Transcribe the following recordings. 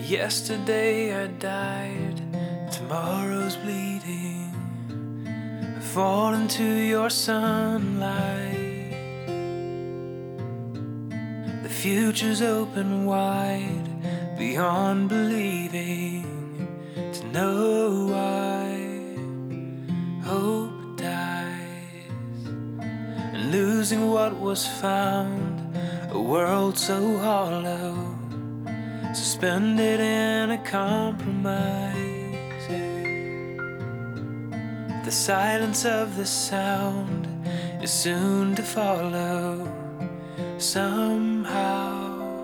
Yesterday I died, tomorrow's bleeding. I fall into your sunlight. The future's open wide, beyond believing. To know why hope dies, and losing what was found, a world so hollow, suspended in a compromise. The silence of the sound is soon to follow. Somehow,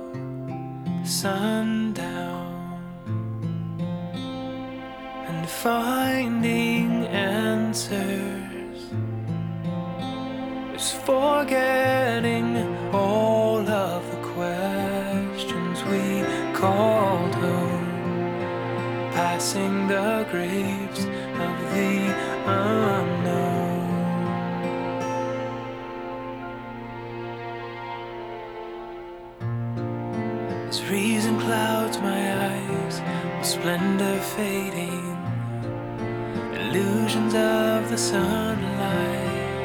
sundown, and finding answers is forgetting all of the questions we called home, passing the graves of the unknown. As reason clouds my eyes with splendor fading, illusions of the sunlight,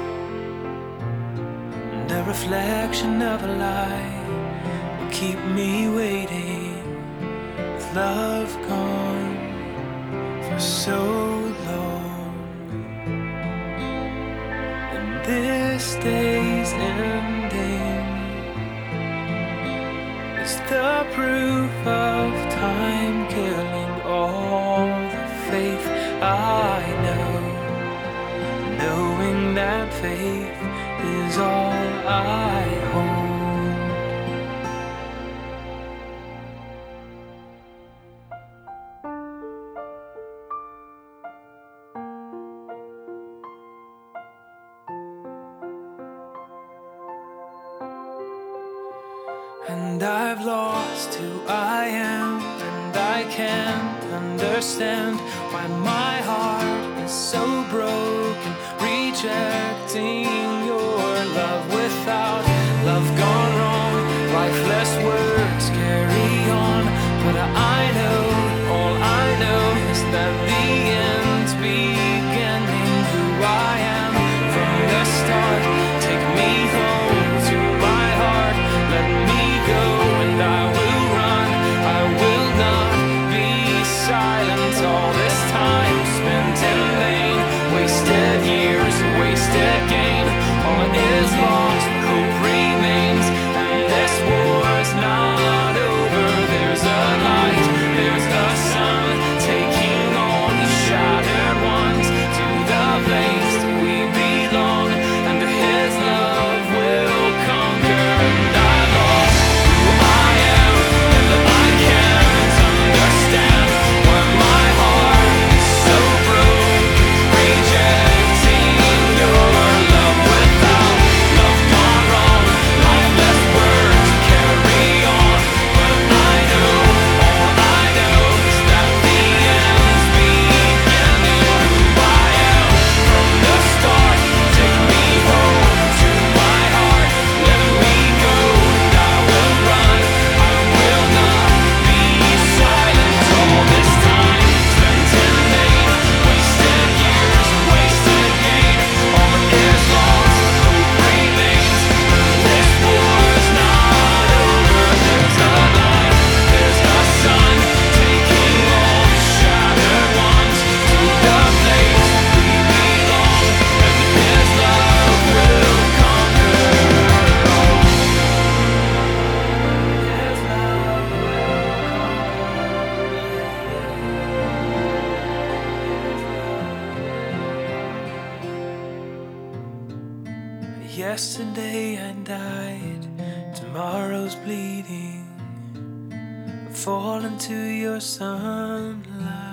and a reflection of a lie will keep me waiting, with love gone for so long. And this day's ending is the proof of time killing all the faith I know, knowing that faith is all I hold. And I've lost who I am, and I can't understand why my heart is so broken, rejecting your love. Without love gone wrong, lifeless words carry on. But I know, all I know is that the end's beginning. Who I am from the start, take me home to my heart, let me go, and I will run. I will not be silent. All this time spent in vain, wasted years, wasted gain. All is lost, hope remains, and this war's not over. There's a light, there's a sun, taking all the shattered ones to the place we belong, and His love will conquer. And I lost who I am, and I can't understand why my heart is so broken, rejecting your love. Without love gone wrong, lifeless words carry on. But I know, all I know is that the end's beginning. Who I am from the start, take me home to my heart, let me go, and I will run. I will not be silent. All this time spent in vain, wasted years, wasted gain. All is lost, hope remains, and this war's not over. There's a light, there's a sun, taking all the shattered ones to the place we belong, and His love will conquer all. His love will conquer. Yesterday I died, tomorrow's bleeding. I fall into your sunlight.